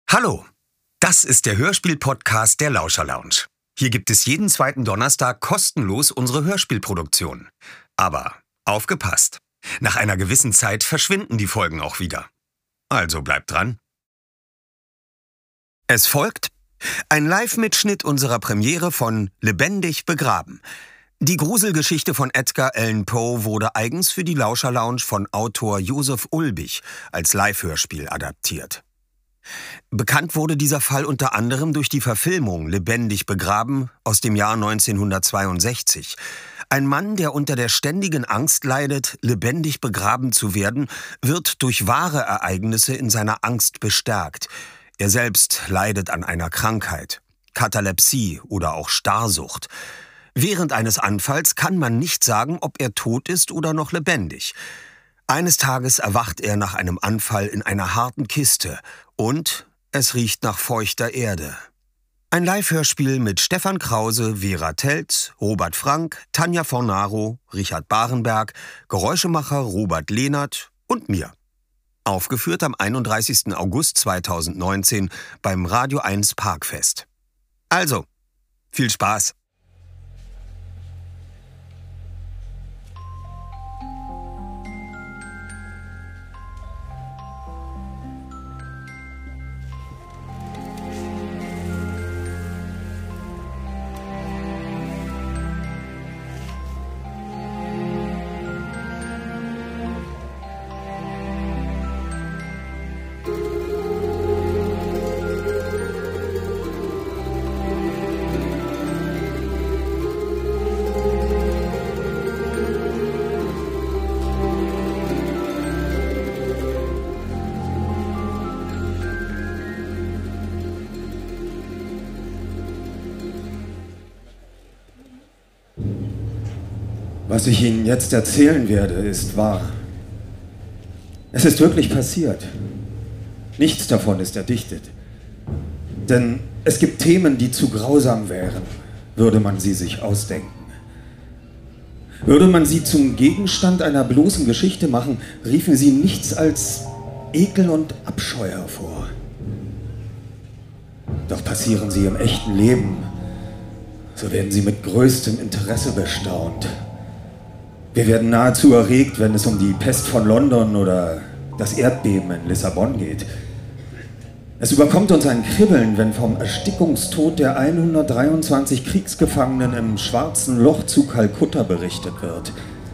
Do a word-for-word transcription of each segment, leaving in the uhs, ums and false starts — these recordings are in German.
Hallo, das ist der Hörspiel-Podcast der Lauscher Lounge. Hier gibt es jeden zweiten Donnerstag kostenlos unsere Hörspielproduktion. Aber aufgepasst, nach einer gewissen Zeit verschwinden die Folgen auch wieder. Also bleibt dran. Es folgt ein Live-Mitschnitt unserer Premiere von Lebendig begraben. Die Gruselgeschichte von Edgar Allan Poe wurde eigens für die Lauscher Lounge von Autor Josef Ulbich als Live-Hörspiel adaptiert. Bekannt wurde dieser Fall unter anderem durch die Verfilmung Lebendig begraben aus dem Jahr neunzehnhundertzweiundsechzig. Ein Mann, der unter der ständigen Angst leidet, lebendig begraben zu werden, wird durch wahre Ereignisse in seiner Angst bestärkt. Er selbst leidet an einer Krankheit, Katalepsie oder auch Starrsucht. Während eines Anfalls kann man nicht sagen, ob er tot ist oder noch lebendig. Eines Tages erwacht er nach einem Anfall in einer harten Kiste und es riecht nach feuchter Erde. Ein Live-Hörspiel mit Stefan Krause, Vera Teltz, Robert Frank, Tanja Fornaro, Richard Barenberg, Geräuschemacher Robert Lehnert und mir. Aufgeführt am einunddreißigsten August zweitausendneunzehn beim Radio eins Parkfest. Also, viel Spaß! Was ich Ihnen jetzt erzählen werde, ist wahr. Es ist wirklich passiert. Nichts davon ist erdichtet. Denn es gibt Themen, die zu grausam wären, würde man sie sich ausdenken. Würde man sie zum Gegenstand einer bloßen Geschichte machen, riefen sie nichts als Ekel und Abscheu hervor. Doch passieren sie im echten Leben, so werden sie mit größtem Interesse bestaunt. Wir werden nahezu erregt, wenn es um die Pest von London oder das Erdbeben in Lissabon geht. Es überkommt uns ein Kribbeln, wenn vom Erstickungstod der hundertdreiundzwanzig Kriegsgefangenen im Schwarzen Loch zu Kalkutta berichtet wird.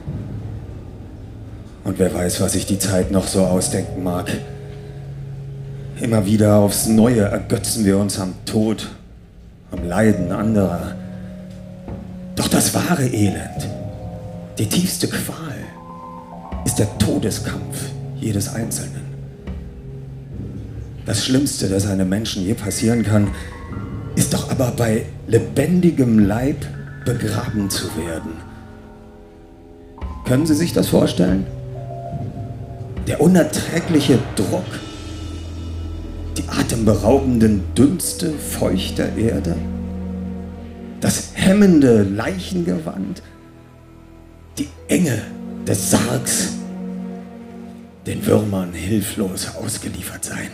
Und wer weiß, was sich die Zeit noch so ausdenken mag. Immer wieder aufs Neue ergötzen wir uns am Tod, am Leiden anderer. Doch das wahre Elend, die tiefste Qual, ist der Todeskampf jedes Einzelnen. Das Schlimmste, das einem Menschen je passieren kann, ist doch aber bei lebendigem Leib begraben zu werden. Können Sie sich das vorstellen? Der unerträgliche Druck, die atemberaubenden Dünste feuchter Erde, das hemmende Leichengewand, die Enge des Sargs, den Würmern hilflos ausgeliefert sein.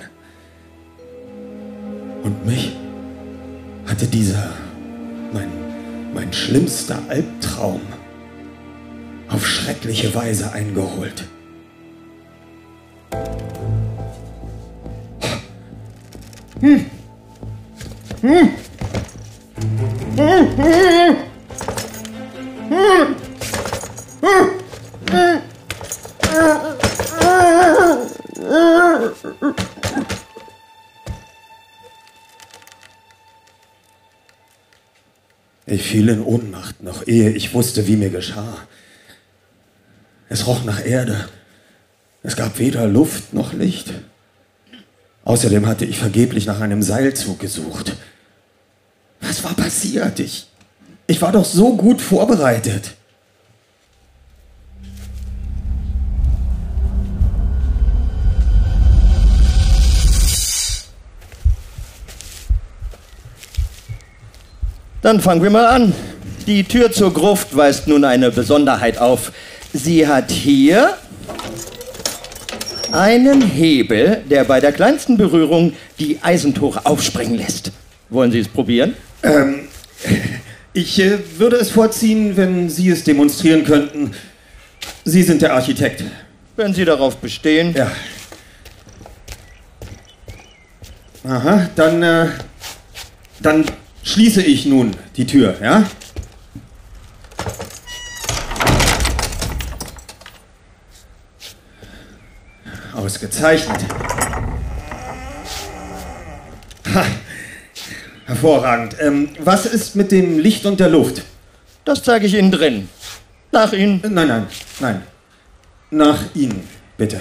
Und mich hatte dieser, mein, mein schlimmster Albtraum, auf schreckliche Weise eingeholt. Hm. Hm. Hm. Hm. Hm. Ich fiel in Ohnmacht, noch ehe ich wusste, wie mir geschah. Es roch nach Erde. Es gab weder Luft noch Licht. Außerdem hatte ich vergeblich nach einem Seilzug gesucht. Was war passiert? Ich, ich war doch so gut vorbereitet. Dann fangen wir mal an. Die Tür zur Gruft weist nun eine Besonderheit auf. Sie hat hier einen Hebel, der bei der kleinsten Berührung die Eisentore aufspringen lässt. Wollen Sie es probieren? Ähm, ich äh, würde es vorziehen, wenn Sie es demonstrieren könnten. Sie sind der Architekt. Wenn Sie darauf bestehen. Ja. Aha, dann, äh, dann schließe ich nun die Tür, ja? Ausgezeichnet. Ha, hervorragend. Ähm, was ist mit dem Licht und der Luft? Das zeige ich Ihnen drin. Nach Ihnen. Nein, nein, nein. Nach Ihnen, bitte.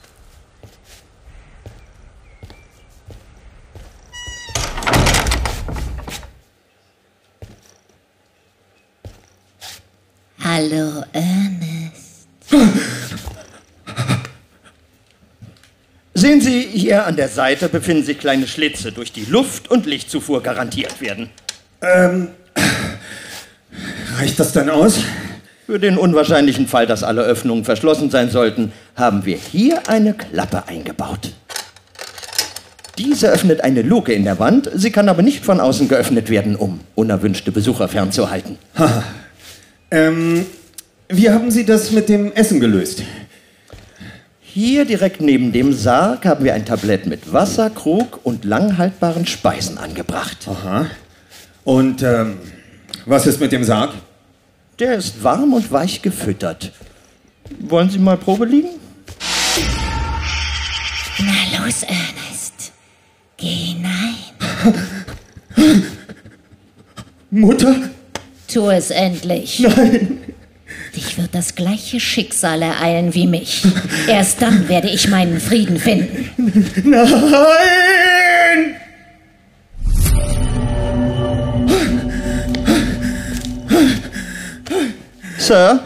Hallo, Ernest. Sehen Sie, hier an der Seite befinden sich kleine Schlitze, durch die Luft- und Lichtzufuhr garantiert werden. Ähm, reicht das dann aus? Für den unwahrscheinlichen Fall, dass alle Öffnungen verschlossen sein sollten, haben wir hier eine Klappe eingebaut. Diese öffnet eine Luke in der Wand, sie kann aber nicht von außen geöffnet werden, um unerwünschte Besucher fernzuhalten. Haha. Ähm, wie haben Sie das mit dem Essen gelöst? Hier direkt neben dem Sarg haben wir ein Tablett mit Wasser, Krug und langhaltbaren Speisen angebracht. Aha. Und ähm, was ist mit dem Sarg? Der ist warm und weich gefüttert. Wollen Sie mal Probe liegen? Na los, Ernest. Geh hinein. Mutter? Tu es endlich. Nein. Dich wird das gleiche Schicksal ereilen wie mich. Erst dann werde ich meinen Frieden finden. Nein! Sir?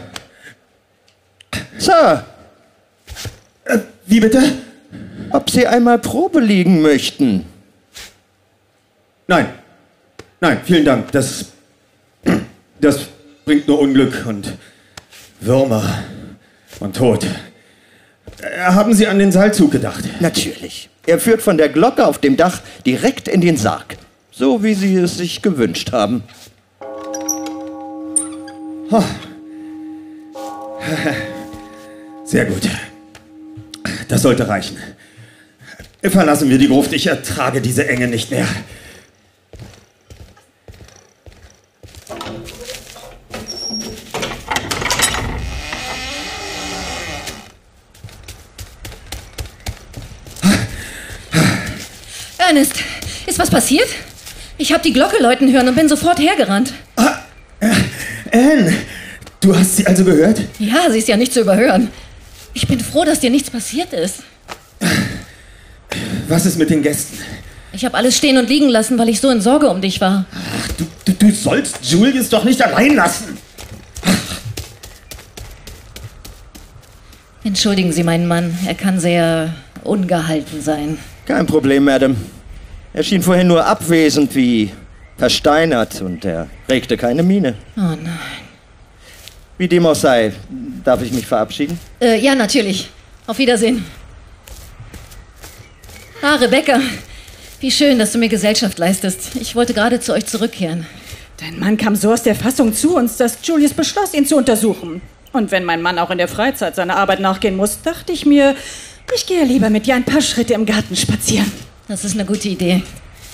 Sir? Äh, wie bitte? Ob Sie einmal Probe liegen möchten? Nein. Nein, vielen Dank. Das, das bringt nur Unglück und Würmer und Tod. Äh, haben Sie an den Seilzug gedacht? Natürlich. Er führt von der Glocke auf dem Dach direkt in den Sarg. So wie Sie es sich gewünscht haben. Oh. Sehr gut. Das sollte reichen. Verlassen wir die Gruft. Ich ertrage diese Enge nicht mehr. Ernest, ist was passiert? Ich habe die Glocke läuten hören und bin sofort hergerannt. Ah, äh, Anne, du hast sie also gehört? Ja, sie ist ja nicht zu überhören. Ich bin froh, dass dir nichts passiert ist. Was ist mit den Gästen? Ich habe alles stehen und liegen lassen, weil ich so in Sorge um dich war. Ach, du, du, du sollst Julius doch nicht allein lassen. Entschuldigen Sie meinen Mann, er kann sehr ungehalten sein. Kein Problem, Madam. Er schien vorhin nur abwesend wie versteinert und er regte keine Miene. Oh nein. Wie dem auch sei, darf ich mich verabschieden? Äh, ja, natürlich. Auf Wiedersehen. Ah, Rebecca. Wie schön, dass du mir Gesellschaft leistest. Ich wollte gerade zu euch zurückkehren. Dein Mann kam so aus der Fassung zu uns, dass Julius beschloss, ihn zu untersuchen. Und wenn mein Mann auch in der Freizeit seiner Arbeit nachgehen muss, dachte ich mir, ich gehe lieber mit dir ein paar Schritte im Garten spazieren. Das ist eine gute Idee.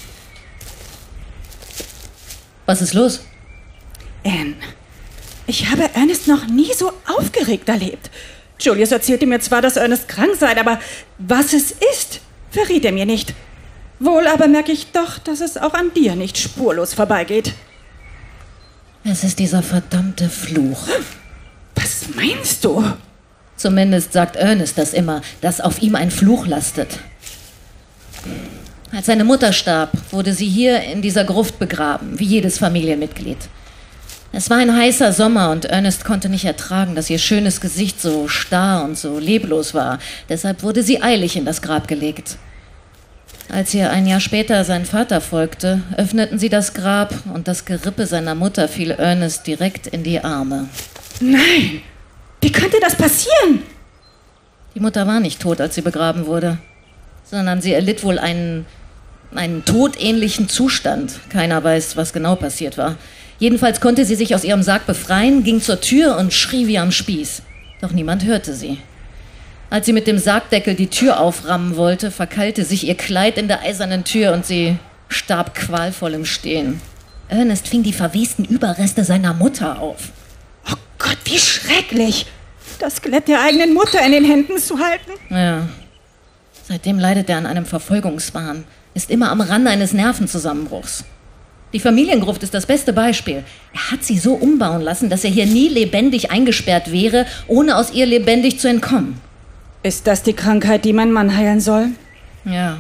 Was ist los? Anne, ich habe Ernest noch nie so aufgeregt erlebt. Julius erzählte mir zwar, dass Ernest krank sei, aber was es ist, verriet er mir nicht. Wohl aber merke ich doch, dass es auch an dir nicht spurlos vorbeigeht. Es ist dieser verdammte Fluch. Was meinst du? Zumindest sagt Ernest das immer, dass auf ihm ein Fluch lastet. Als seine Mutter starb, wurde sie hier in dieser Gruft begraben, wie jedes Familienmitglied. Es war ein heißer Sommer und Ernest konnte nicht ertragen, dass ihr schönes Gesicht so starr und so leblos war. Deshalb wurde sie eilig in das Grab gelegt. Als ihr ein Jahr später sein Vater folgte, öffneten sie das Grab und das Gerippe seiner Mutter fiel Ernest direkt in die Arme. Nein! Wie könnte das passieren? Die Mutter war nicht tot, als sie begraben wurde, sondern sie erlitt wohl einen, einen todähnlichen Zustand. Keiner weiß, was genau passiert war. Jedenfalls konnte sie sich aus ihrem Sarg befreien, ging zur Tür und schrie wie am Spieß. Doch niemand hörte sie. Als sie mit dem Sargdeckel die Tür auframmen wollte, verkeilte sich ihr Kleid in der eisernen Tür und sie starb qualvoll im Stehen. Ernest fing die verwesten Überreste seiner Mutter auf. Oh Gott, wie schrecklich, das Skelett der eigenen Mutter in den Händen zu halten. Ja, seitdem leidet er an einem Verfolgungswahn, ist immer am Rande eines Nervenzusammenbruchs. Die Familiengruft ist das beste Beispiel. Er hat sie so umbauen lassen, dass er hier nie lebendig eingesperrt wäre, ohne aus ihr lebendig zu entkommen. Ist das die Krankheit, die mein Mann heilen soll? Ja.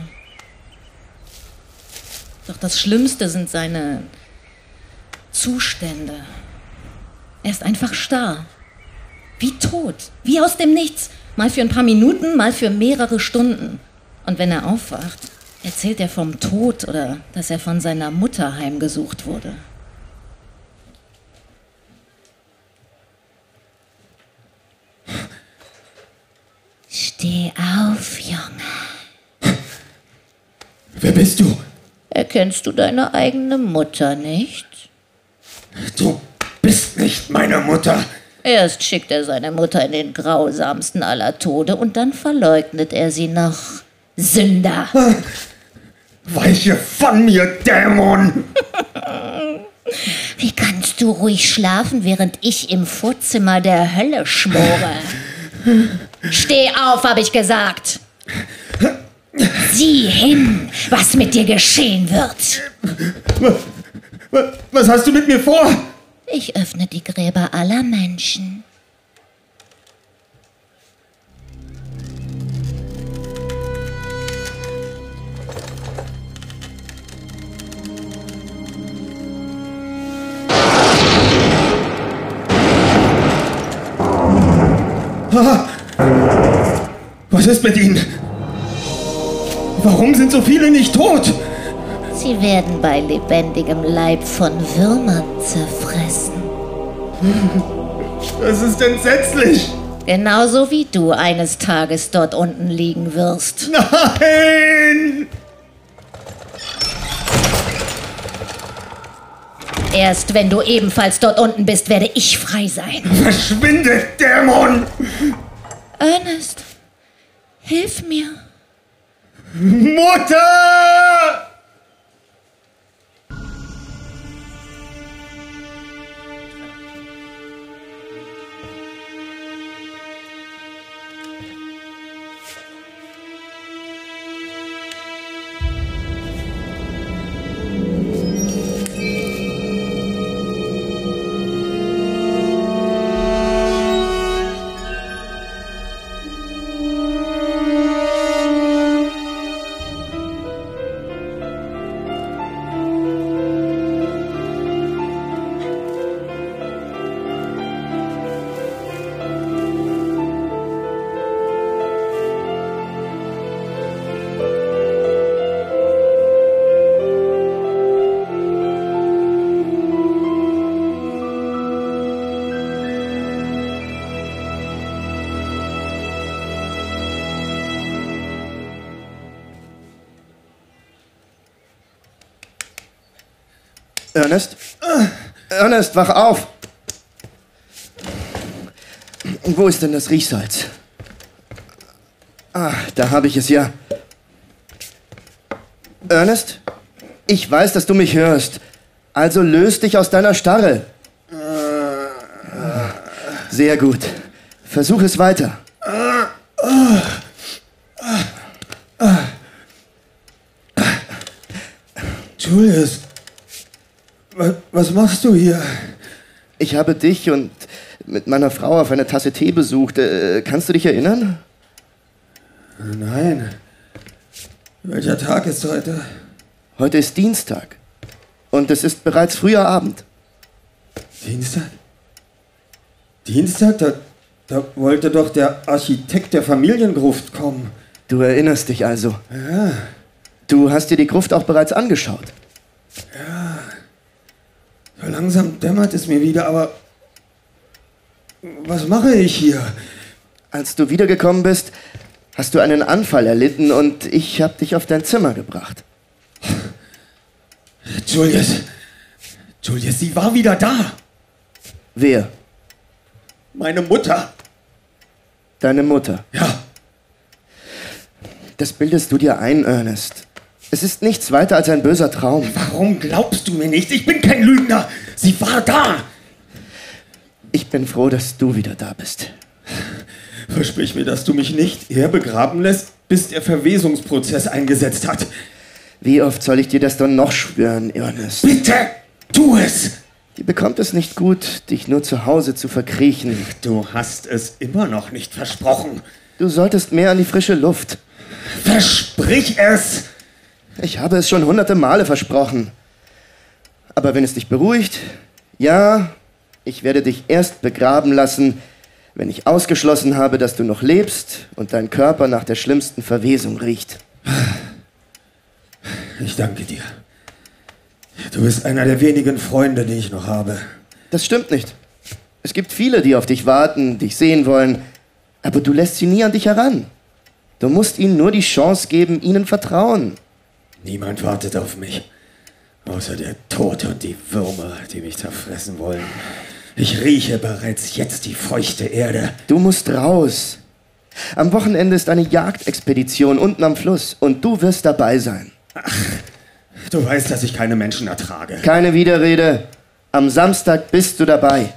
Doch das Schlimmste sind seine Zustände. Er ist einfach starr. Wie tot. Wie aus dem Nichts. Mal für ein paar Minuten, mal für mehrere Stunden. Und wenn er aufwacht, erzählt er vom Tod oder dass er von seiner Mutter heimgesucht wurde. Steh auf, Junge. Wer bist du? Erkennst du deine eigene Mutter nicht? Du bist nicht meine Mutter. Erst schickt er seine Mutter in den grausamsten aller Tode und dann verleugnet er sie noch. Sünder! Weiche von mir, Dämon! Wie kannst du ruhig schlafen, während ich im Vorzimmer der Hölle schmore? Steh auf, hab ich gesagt! Sieh hin, was mit dir geschehen wird! Was hast du mit mir vor? Ich öffne die Gräber aller Menschen. Was ist mit ihnen? Warum sind so viele nicht tot? Sie werden bei lebendigem Leib von Würmern zerfressen. Das ist entsetzlich. Genauso wie du eines Tages dort unten liegen wirst. Nein! Erst wenn du ebenfalls dort unten bist, werde ich frei sein. Verschwinde, Dämon! Ernest, hilf mir. Mutter! Ernest? Ernest, wach auf! Wo ist denn das Riechsalz? Ah, da habe ich es ja. Ernest? Ich weiß, dass du mich hörst. Also löst dich aus deiner Starre. Sehr gut. Versuch es weiter. Julius, was, was machst du hier? Ich habe dich und mit meiner Frau auf eine Tasse Tee besucht. Äh, kannst du dich erinnern? Nein. Welcher Tag ist heute? Heute ist Dienstag. Und es ist bereits früher Abend. Dienstag? Dienstag? Da, da wollte doch der Architekt der Familiengruft kommen. Du erinnerst dich also. Ja. Du hast dir die Gruft auch bereits angeschaut. Ja. So langsam dämmert es mir wieder, aber was mache ich hier? Als du wiedergekommen bist, hast du einen Anfall erlitten und ich habe dich auf dein Zimmer gebracht. Julius, Julius, sie war wieder da. Wer? Meine Mutter. Deine Mutter? Ja. Das bildest du dir ein, Ernest. Es ist nichts weiter als ein böser Traum. Warum glaubst du mir nicht? Ich bin kein Lügner. Sie war da. Ich bin froh, dass du wieder da bist. Versprich mir, dass du mich nicht eher begraben lässt, bis der Verwesungsprozess eingesetzt hat. Wie oft soll ich dir das dann noch schwören, Ernest? Bitte, tu es! Die bekommt es nicht gut, dich nur zu Hause zu verkriechen. Du hast es immer noch nicht versprochen. Du solltest mehr an die frische Luft. Versprich es! Ich habe es schon hunderte Male versprochen. Aber wenn es dich beruhigt, ja, ich werde dich erst begraben lassen, wenn ich ausgeschlossen habe, dass du noch lebst und dein Körper nach der schlimmsten Verwesung riecht. Ich danke dir. Du bist einer der wenigen Freunde, die ich noch habe. Das stimmt nicht. Es gibt viele, die auf dich warten, dich sehen wollen, aber du lässt sie nie an dich heran. Du musst ihnen nur die Chance geben, ihnen vertrauen. Niemand wartet auf mich, außer der Tod und die Würmer, die mich zerfressen wollen. Ich rieche bereits jetzt die feuchte Erde. Du musst raus. Am Wochenende ist eine Jagdexpedition unten am Fluss und du wirst dabei sein. Ach, du weißt, dass ich keine Menschen ertrage. Keine Widerrede. Am Samstag bist du dabei.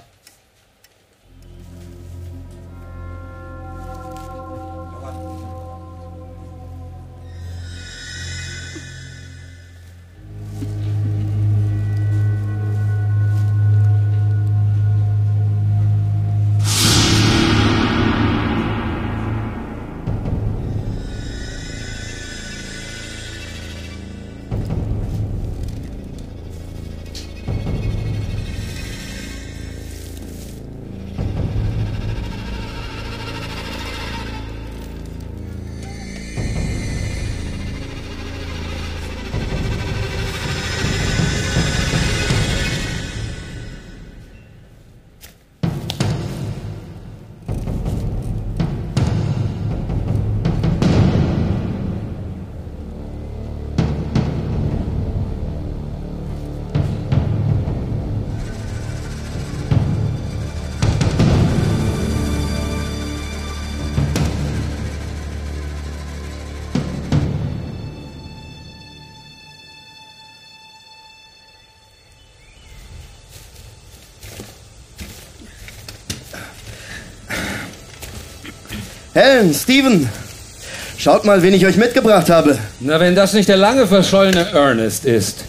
Helen, Steven, schaut mal, wen ich euch mitgebracht habe. Na, wenn das nicht der lange verschollene Ernest ist.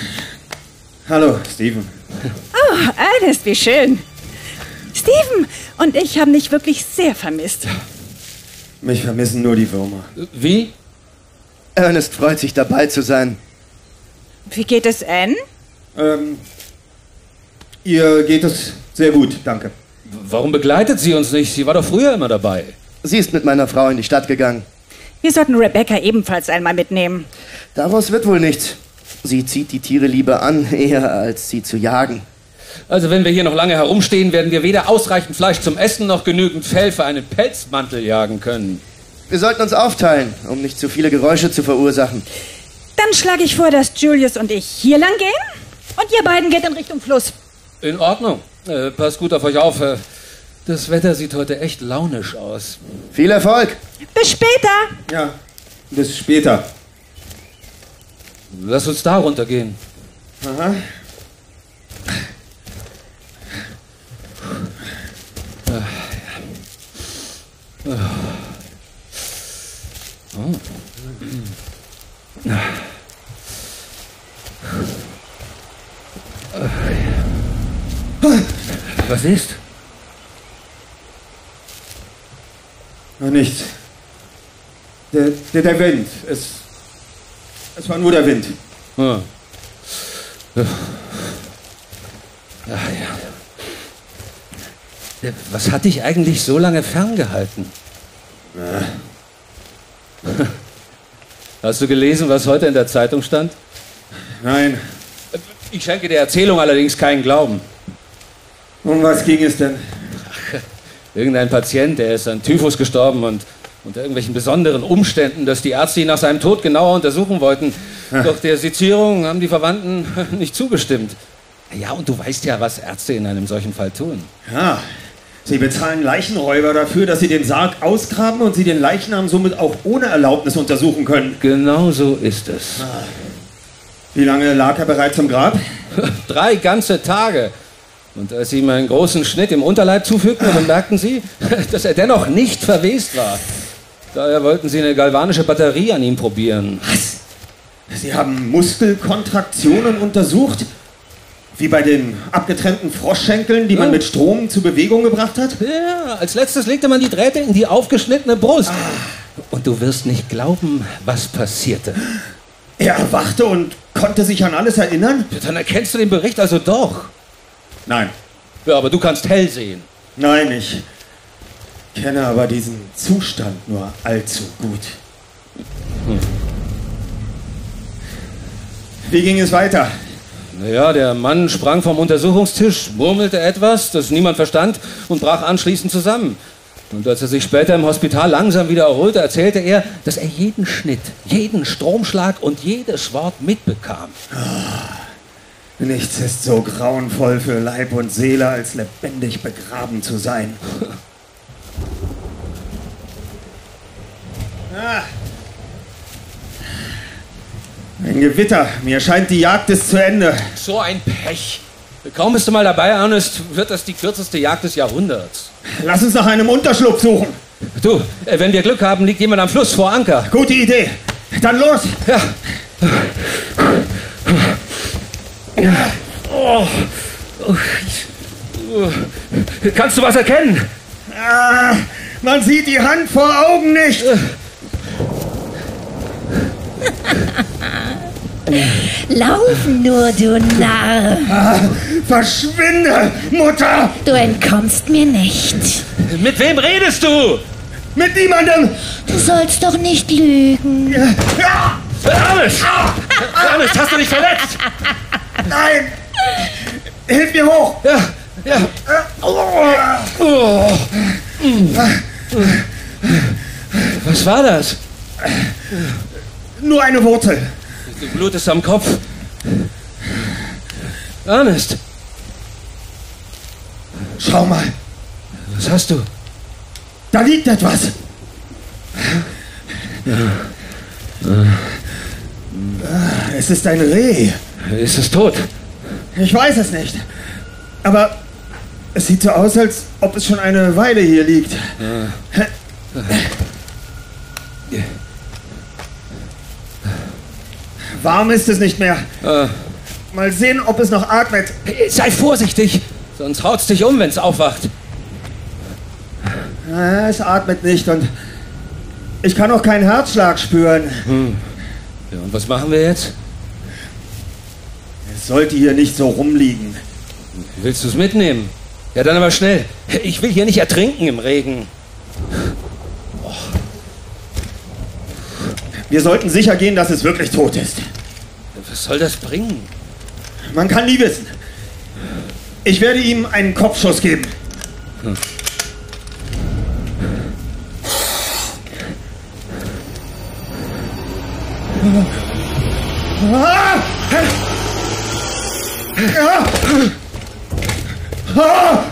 Hallo, Steven. Oh, Ernest, wie schön. Steven und ich haben dich wirklich sehr vermisst. Mich vermissen nur die Würmer. Wie? Ernest freut sich, dabei zu sein. Wie geht es Anne? Ähm, ihr geht es sehr gut, danke. Warum begleitet sie uns nicht? Sie war doch früher immer dabei. Sie ist mit meiner Frau in die Stadt gegangen. Wir sollten Rebecca ebenfalls einmal mitnehmen. Daraus wird wohl nichts. Sie zieht die Tiere lieber an, eher als sie zu jagen. Also wenn wir hier noch lange herumstehen, werden wir weder ausreichend Fleisch zum Essen noch genügend Fell für einen Pelzmantel jagen können. Wir sollten uns aufteilen, um nicht zu viele Geräusche zu verursachen. Dann schlage ich vor, dass Julius und ich hier lang gehen und ihr beiden geht in Richtung Fluss. In Ordnung. Äh, passt gut auf euch auf. Äh, das Wetter sieht heute echt launisch aus. Viel Erfolg! Bis später! Ja, bis später. Lass uns da runtergehen. Aha. Was ist? Noch nichts. Der, der, der Wind. Es, es war nur der Wind. Ah. Ja. Ach ja. Was hat dich eigentlich so lange ferngehalten? Ja. Hast du gelesen, was heute in der Zeitung stand? Nein. Ich schenke der Erzählung allerdings keinen Glauben. Um was ging es denn? Irgendein Patient, der ist an Typhus gestorben und unter irgendwelchen besonderen Umständen, dass die Ärzte ihn nach seinem Tod genauer untersuchen wollten. Doch der Sezierung haben die Verwandten nicht zugestimmt. Ja, und du weißt ja, was Ärzte in einem solchen Fall tun. Ja, sie bezahlen Leichenräuber dafür, dass sie den Sarg ausgraben und sie den Leichnam somit auch ohne Erlaubnis untersuchen können. Genau so ist es. Wie lange lag er bereits im Grab? Drei ganze Tage. Und als sie ihm einen großen Schnitt im Unterleib zufügten, bemerkten sie, dass er dennoch nicht verwest war. Daher wollten sie eine galvanische Batterie an ihm probieren. Was? Sie haben Muskelkontraktionen untersucht? Wie bei den abgetrennten Froschschenkeln, die man mit Strom zur Bewegung gebracht hat? Ja, als letztes legte man die Drähte in die aufgeschnittene Brust. Ah. Und du wirst nicht glauben, was passierte. Er erwachte und konnte sich an alles erinnern? Dann erkennst du den Bericht also doch. Nein. Ja, aber du kannst hell sehen. Nein, ich kenne aber diesen Zustand nur allzu gut. Hm. Wie ging es weiter? Naja, der Mann sprang vom Untersuchungstisch, murmelte etwas, das niemand verstand, und brach anschließend zusammen. Und als er sich später im Hospital langsam wieder erholte, erzählte er, dass er jeden Schnitt, jeden Stromschlag und jedes Wort mitbekam. Oh, nichts ist so grauenvoll für Leib und Seele, als lebendig begraben zu sein. Ah. Ein Gewitter. Mir scheint, die Jagd ist zu Ende. So ein Pech. Kaum bist du mal dabei, Ernest, wird das die kürzeste Jagd des Jahrhunderts. Lass uns nach einem Unterschlupf suchen. Du, wenn wir Glück haben, liegt jemand am Fluss vor Anker. Gute Idee. Dann los. Ja. Oh. Kannst du was erkennen? Ah, man sieht die Hand vor Augen nicht. Lauf nur, du Narr! Ah, verschwinde, Mutter! Du entkommst mir nicht. Mit wem redest du? Mit niemandem! Du sollst doch nicht lügen. Ja. Ernest! Ernest, hast du dich verletzt? Nein! Hilf mir hoch! Ja, ja. Oh. Was war das? Nur eine Wurzel. Du blutest am Kopf. Ernest! Schau mal. Was hast du? Da liegt etwas. Es ist ein Reh. Ist es tot? Ich weiß es nicht. Aber es sieht so aus, als ob es schon eine Weile hier liegt. Ja. Warm ist es nicht mehr. Ah. Mal sehen, ob es noch atmet. Sei vorsichtig, sonst haut's dich um, wenn's aufwacht. Ah, es atmet nicht und ich kann auch keinen Herzschlag spüren. Hm. Ja, und was machen wir jetzt? Es sollte hier nicht so rumliegen. Willst du's mitnehmen? Ja, dann aber schnell. Ich will hier nicht ertrinken im Regen. Oh. Wir sollten sicher gehen, dass es wirklich tot ist. Was soll das bringen? Man kann nie wissen. Ich werde ihm einen Kopfschuss geben. Hm. Ah! Ah! Ah!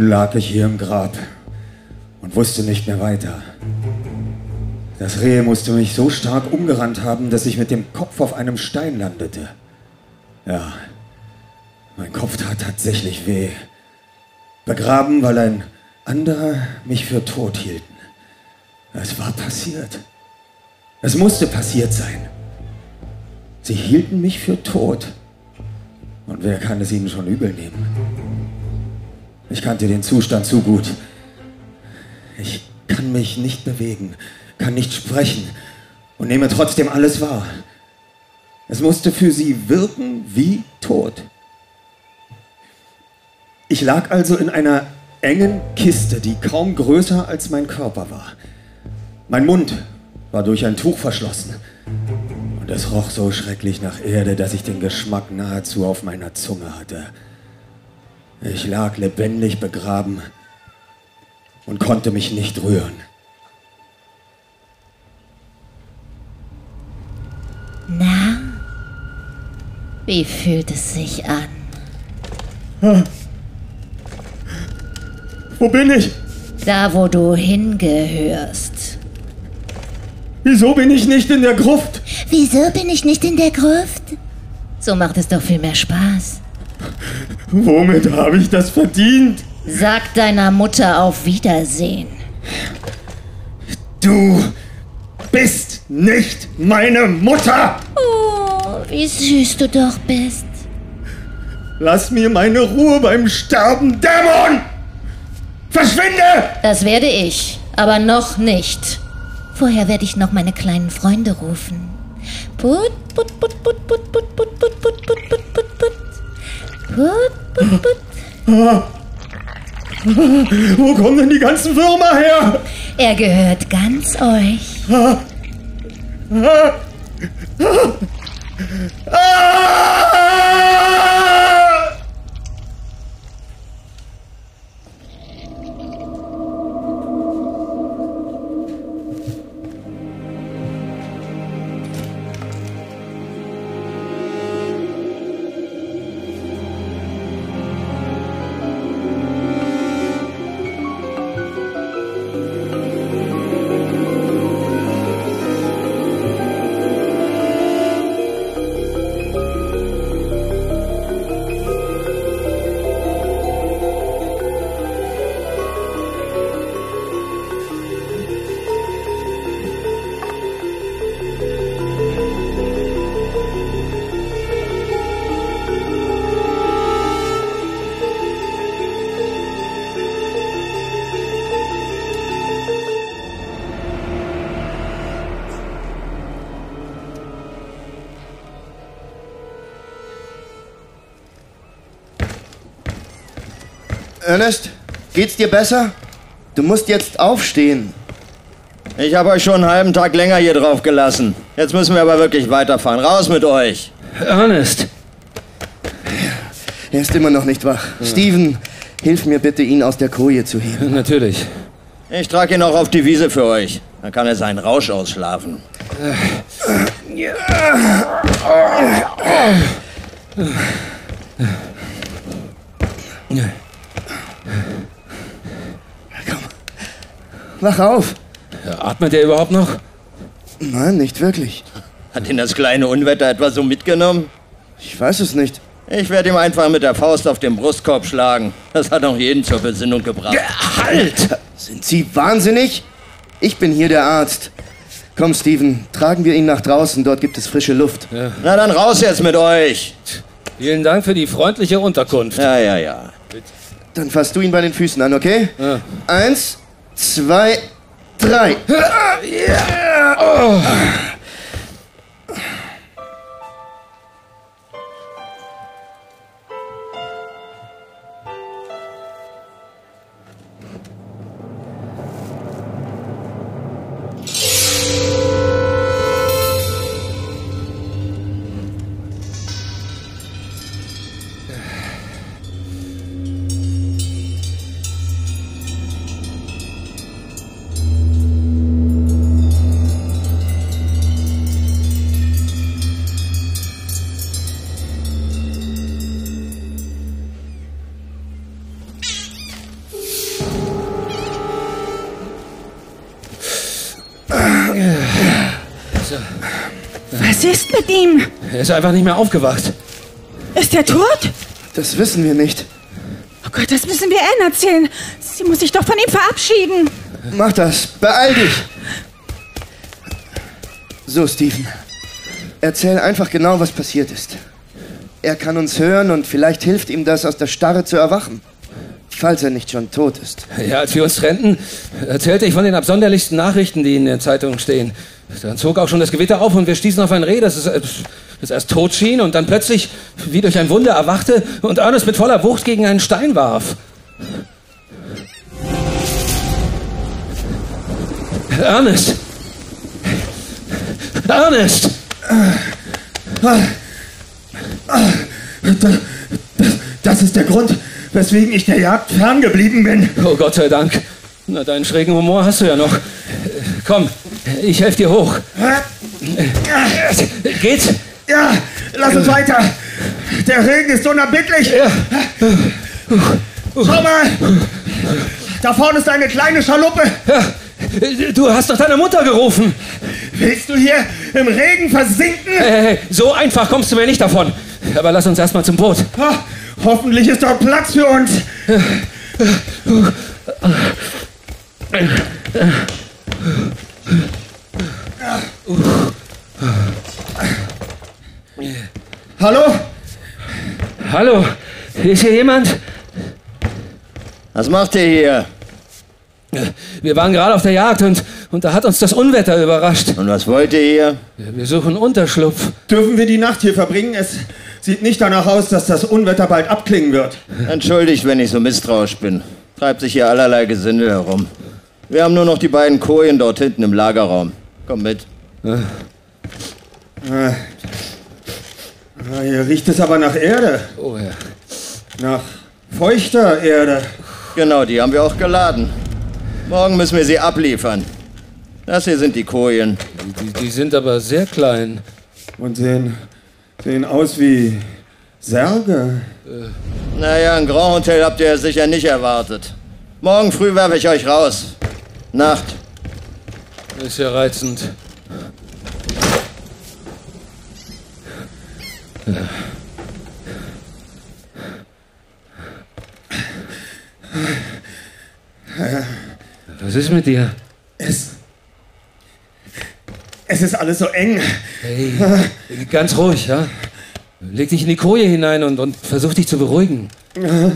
Nun lag ich hier im Grab und wusste nicht mehr weiter. Das Reh musste mich so stark umgerannt haben, dass ich mit dem Kopf auf einem Stein landete. Ja, mein Kopf tat tatsächlich weh. Begraben, weil ein anderer mich für tot hielten. Es war passiert. Es musste passiert sein. Sie hielten mich für tot. Und wer kann es ihnen schon übel nehmen? Ich kannte den Zustand zu gut. Ich kann mich nicht bewegen, kann nicht sprechen und nehme trotzdem alles wahr. Es musste für sie wirken wie tot. Ich lag also in einer engen Kiste, die kaum größer als mein Körper war. Mein Mund war durch ein Tuch verschlossen. Und es roch so schrecklich nach Erde, dass ich den Geschmack nahezu auf meiner Zunge hatte. Ich lag lebendig begraben und konnte mich nicht rühren. Na, wie fühlt es sich an? Ah. Wo bin ich? Da, wo du hingehörst. Wieso bin ich nicht in der Gruft? Wieso bin ich nicht in der Gruft? So macht es doch viel mehr Spaß. Womit habe ich das verdient? Sag deiner Mutter auf Wiedersehen. Du bist nicht meine Mutter! Oh, wie süß du doch bist. Lass mir meine Ruhe beim Sterben, Dämon! Verschwinde! Das werde ich, aber noch nicht. Vorher werde ich noch meine kleinen Freunde rufen. Put, put, put, put, put, put, put, put, put, put, put, put, put. Put, put, put. Wo kommen denn die ganzen Würmer her? Er gehört ganz euch. Ah. Ah. Ah. Ernest, geht's dir besser? Du musst jetzt aufstehen. Ich habe euch schon einen halben Tag länger hier drauf gelassen. Jetzt müssen wir aber wirklich weiterfahren. Raus mit euch. Ernest! Er ist immer noch nicht wach. Ja. Steven, hilf mir bitte, ihn aus der Koje zu heben. Natürlich. Ich trage ihn auch auf die Wiese für euch. Dann kann er seinen Rausch ausschlafen. Komm. Wach auf. Atmet er überhaupt noch? Nein, nicht wirklich. Hat ihn das kleine Unwetter etwa so mitgenommen? Ich weiß es nicht. Ich werde ihm einfach mit der Faust auf den Brustkorb schlagen. Das hat auch jeden zur Besinnung gebracht. Ja, halt! Sind Sie wahnsinnig? Ich bin hier der Arzt. Komm, Steven, tragen wir ihn nach draußen. Dort gibt es frische Luft. Ja. Na dann raus jetzt mit euch. Vielen Dank für die freundliche Unterkunft. Ja, ja, ja. Dann fasst du ihn bei den Füßen an, okay? Ja. Eins, zwei, drei. Ja. Oh. So. Was ist mit ihm? Er ist einfach nicht mehr aufgewacht. Ist er tot? Das wissen wir nicht. Oh Gott, das müssen wir Anne erzählen. Sie muss sich doch von ihm verabschieden. Mach das. Beeil dich. So, Stephen. Erzähl einfach genau, was passiert ist. Er kann uns hören und vielleicht hilft ihm das, aus der Starre zu erwachen. Falls er nicht schon tot ist. Ja, als wir uns trennten, erzählte ich von den absonderlichsten Nachrichten, die in den Zeitungen stehen. Dann zog auch schon das Gewitter auf und wir stießen auf ein Reh, das, das erst tot schien und dann plötzlich wie durch ein Wunder erwachte und Ernest mit voller Wucht gegen einen Stein warf. Ernest! Ernest! Das, das ist der Grund, weswegen ich der Jagd ferngeblieben bin. Oh Gott sei Dank. Na, deinen schrägen Humor hast du ja noch. Komm, ich helfe dir hoch. Geht's? Ja, lass uns weiter. Der Regen ist unerbittlich. Ja. Schau mal. Da vorne ist eine kleine Schaluppe. Ja. Du hast doch deine Mutter gerufen. Willst du hier im Regen versinken? Hey, hey, so einfach kommst du mir nicht davon. Aber lass uns erstmal zum Boot. Ah, hoffentlich ist dort Platz für uns. Hallo? Hallo? Ist hier jemand? Was macht ihr hier? Wir waren gerade auf der Jagd und, und da hat uns das Unwetter überrascht. Und was wollt ihr hier? Wir suchen Unterschlupf. Dürfen wir die Nacht hier verbringen? Es sieht nicht danach aus, dass das Unwetter bald abklingen wird. Entschuldigt, wenn ich so misstrauisch bin. Treibt sich hier allerlei Gesindel herum. Wir haben nur noch die beiden Kojen dort hinten im Lagerraum. Komm mit. Ah. Ah, hier riecht es aber nach Erde. Oh ja. Nach feuchter Erde. Genau, die haben wir auch geladen. Morgen müssen wir sie abliefern. Das hier sind die Kojen. Die, die sind aber sehr klein. Und sehen, sehen aus wie Särge. Äh. Naja, ein Grand Hotel habt ihr ja sicher nicht erwartet. Morgen früh werfe ich euch raus. Nacht. Ist ja reizend. Was ist mit dir? Es... Es ist alles so eng. Hey, ganz ruhig, ja? Leg dich in die Koje hinein und, und versuch dich zu beruhigen. Ja?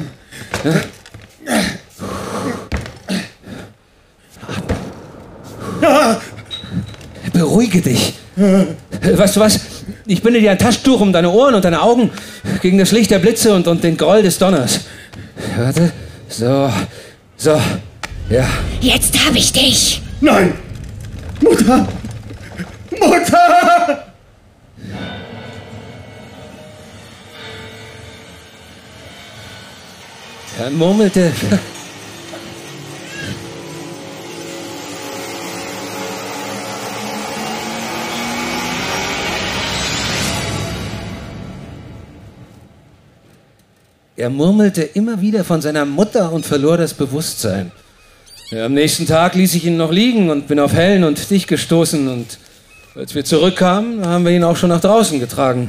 Beruhige dich. Weißt du was? Ich binde dir ein Taschentuch um deine Ohren und deine Augen gegen das Licht der Blitze und, und den Groll des Donners. Warte. So. So. Ja. Jetzt hab ich dich. Nein! Mutter! Mutter! Er murmelte. Er murmelte immer wieder von seiner Mutter und verlor das Bewusstsein. Ja, am nächsten Tag ließ ich ihn noch liegen und bin auf Helen und dich gestoßen. Und als wir zurückkamen, haben wir ihn auch schon nach draußen getragen.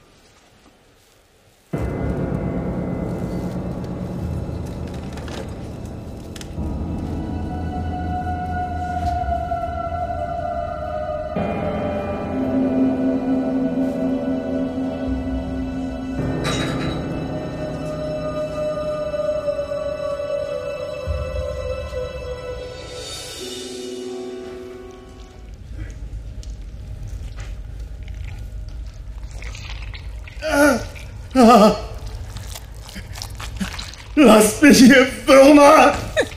Lasst mich hier, Würmer!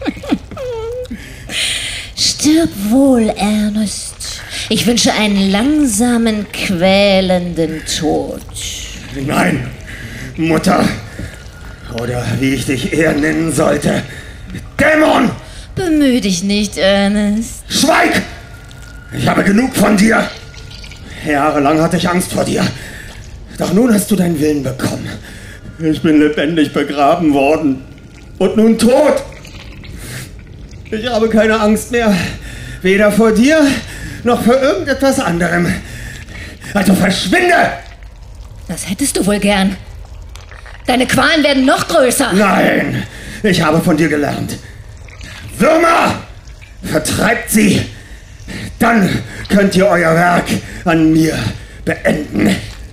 Stirb wohl, Ernest. Ich wünsche einen langsamen, quälenden Tod. Nein, Mutter. Oder wie ich dich eher nennen sollte. Dämon! Bemühe dich nicht, Ernest. Schweig! Ich habe genug von dir. Jahrelang hatte ich Angst vor dir. Doch nun hast du deinen Willen bekommen. Ich bin lebendig begraben worden. Und nun tot. Ich habe keine Angst mehr. Weder vor dir, noch vor irgendetwas anderem. Also verschwinde! Das hättest du wohl gern. Deine Qualen werden noch größer. Nein, ich habe von dir gelernt. Würmer, vertreibt sie. Dann könnt ihr euer Werk an mir beenden.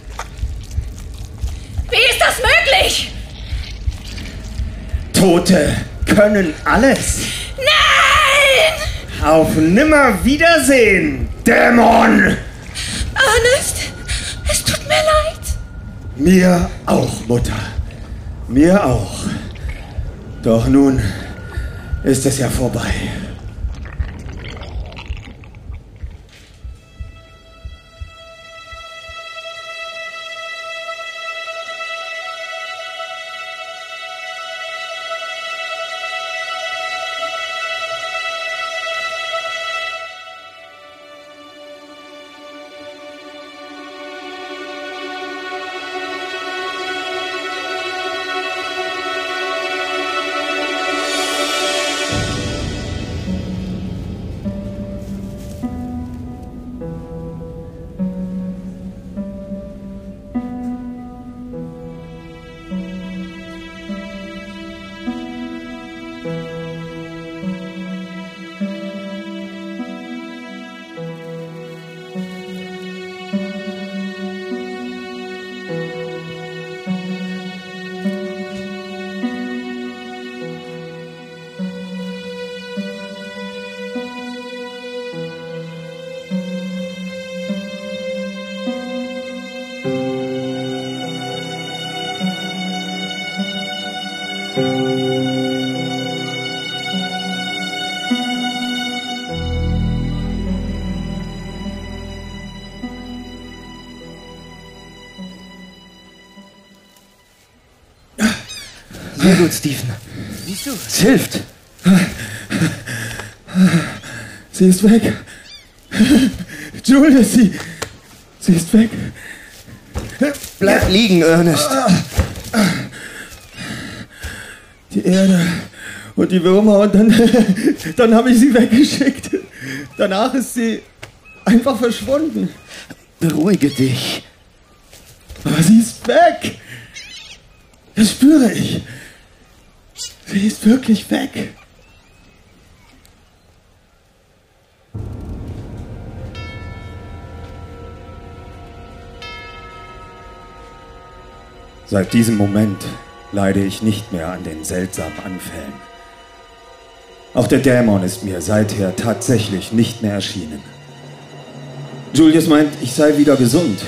Wie ist das möglich? Tote können alles. Nein! Auf Nimmerwiedersehen, Dämon! Ernest, es tut mir leid. Mir auch, Mutter. Mir auch. Doch nun ist es ja vorbei. Sehr gut, Stephen. Siehst du? Es hilft. Sie ist weg. Julius, sie... Sie ist weg. Bleib liegen, Ernest. Die Erde und die Würmer und dann... Dann habe ich sie weggeschickt. Danach ist sie einfach verschwunden. Beruhige dich. Aber sie ist weg. Das spüre ich. Sie ist wirklich weg. Seit diesem Moment leide ich nicht mehr an den seltsamen Anfällen. Auch der Dämon ist mir seither tatsächlich nicht mehr erschienen. Julius meint, ich sei wieder gesund.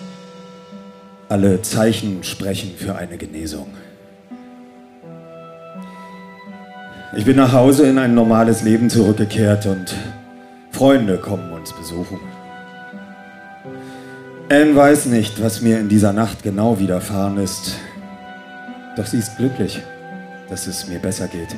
Alle Zeichen sprechen für eine Genesung. Ich bin nach Hause in ein normales Leben zurückgekehrt und Freunde kommen uns besuchen. Anne weiß nicht, was mir in dieser Nacht genau widerfahren ist. Doch sie ist glücklich, dass es mir besser geht.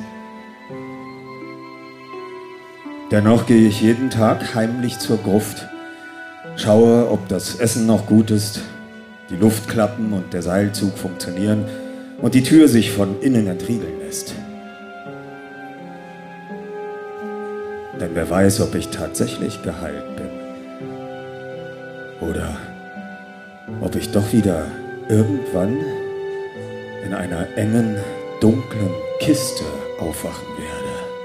Dennoch gehe ich jeden Tag heimlich zur Gruft, schaue, ob das Essen noch gut ist, die Luftklappen und der Seilzug funktionieren und die Tür sich von innen entriegeln lässt. Denn wer weiß, ob ich tatsächlich geheilt bin. Oder ob ich doch wieder irgendwann in einer engen, dunklen Kiste aufwachen werde.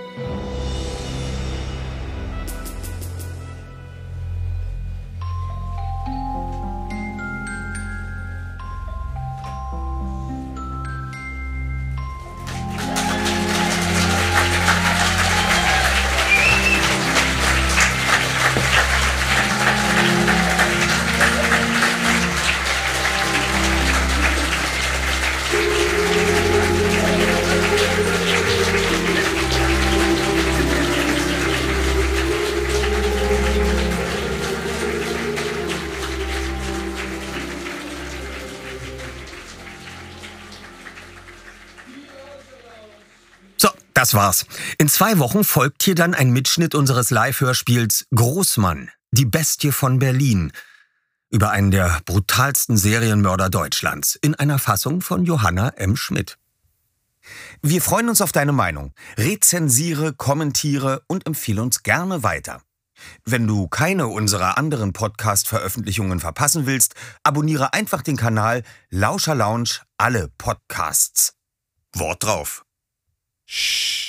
Das war's. In zwei Wochen folgt hier dann ein Mitschnitt unseres Live-Hörspiels Großmann, die Bestie von Berlin, über einen der brutalsten Serienmörder Deutschlands, in einer Fassung von Johanna M. Schmidt. Wir freuen uns auf deine Meinung. Rezensiere, kommentiere und empfehle uns gerne weiter. Wenn du keine unserer anderen Podcast-Veröffentlichungen verpassen willst, abonniere einfach den Kanal Lauscher Lounge alle Podcasts. Wort drauf. Shh.